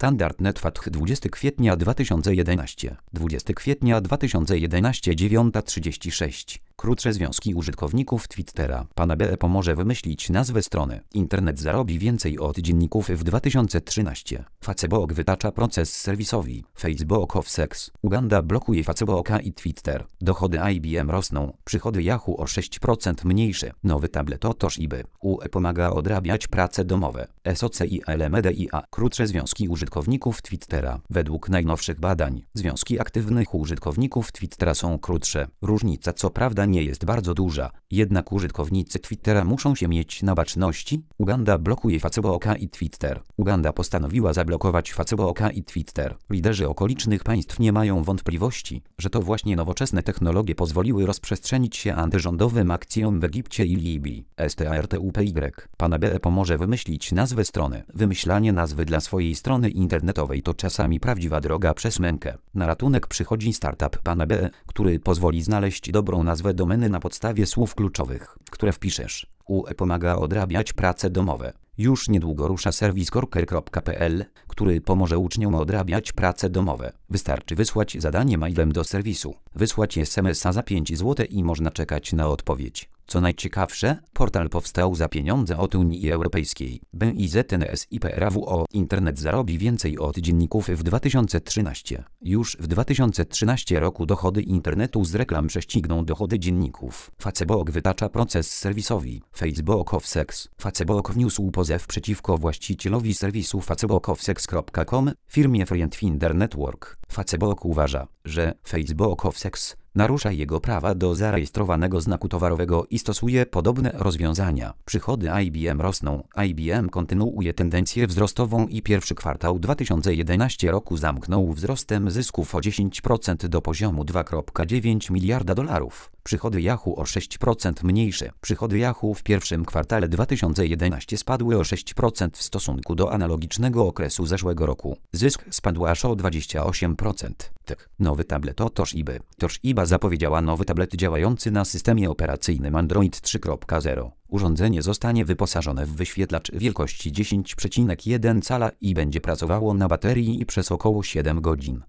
Standard Netfatch 20 kwietnia 2011. 20 kwietnia 2011 9:36. Krótsze związki użytkowników Twittera. Pana B. pomoże wymyślić nazwę strony. Internet zarobi więcej od dzienników w 2013. Facebook wytacza proces serwisowi. Facebook of Sex. Uganda blokuje Facebooka i Twitter. Dochody IBM rosną. Przychody Yahoo o 6% mniejsze. Nowy tablet od Toshiba. UE pomaga odrabiać prace domowe. SOC i LMDIA. Krótsze związki użytkowników Twittera. Według najnowszych badań, związki aktywnych użytkowników Twittera są krótsze. Różnica co prawda nie jest bardzo duża, jednak użytkownicy Twittera muszą się mieć na baczności. Uganda blokuje Facebooka i Twitter. Uganda postanowiła zablokować Facebooka i Twitter. Liderzy okolicznych państw nie mają wątpliwości, że to właśnie nowoczesne technologie pozwoliły rozprzestrzenić się antyrządowym akcjom w Egipcie i Libii. STARTUPY. Pana B. pomoże wymyślić nazwę strony. Wymyślanie nazwy dla swojej strony internetowej to czasami prawdziwa droga przez mękę. Na ratunek przychodzi startup Pana B., który pozwoli znaleźć dobrą nazwę domeny na podstawie słów kluczowych, które wpiszesz. UE pomaga odrabiać prace domowe. Już niedługo rusza serwis korker.pl, który pomoże uczniom odrabiać prace domowe. Wystarczy wysłać zadanie mailem do serwisu, wysłać SMS-a za 5 zł i można czekać na odpowiedź. Co najciekawsze, portal powstał za pieniądze od Unii Europejskiej. BIZNSIPRAWO. Internet zarobi więcej od dzienników w 2013. Już w 2013 roku dochody internetu z reklam prześcigną dochody dzienników. Facebook wytacza proces serwisowi. Facebook of Sex. Facebook wniósł pozew przeciwko właścicielowi serwisu facebookofsex.com, firmie Friendfinder Network. Facebook uważa, że Facebook of Sex narusza jego prawa do zarejestrowanego znaku towarowego i stosuje podobne rozwiązania. Przychody IBM rosną. IBM kontynuuje tendencję wzrostową i pierwszy kwartał 2011 roku zamknął wzrostem zysków o 10% do poziomu $2,9 miliarda. Przychody Yahoo o 6% mniejsze. Przychody Yahoo w pierwszym kwartale 2011 spadły o 6% w stosunku do analogicznego okresu zeszłego roku. Zysk spadł aż o 28%. Nowy tablet od Toshiba. Toshiba zapowiedziała nowy tablet działający na systemie operacyjnym Android 3.0. Urządzenie zostanie wyposażone w wyświetlacz wielkości 10,1 cala i będzie pracowało na baterii i przez około 7 godzin.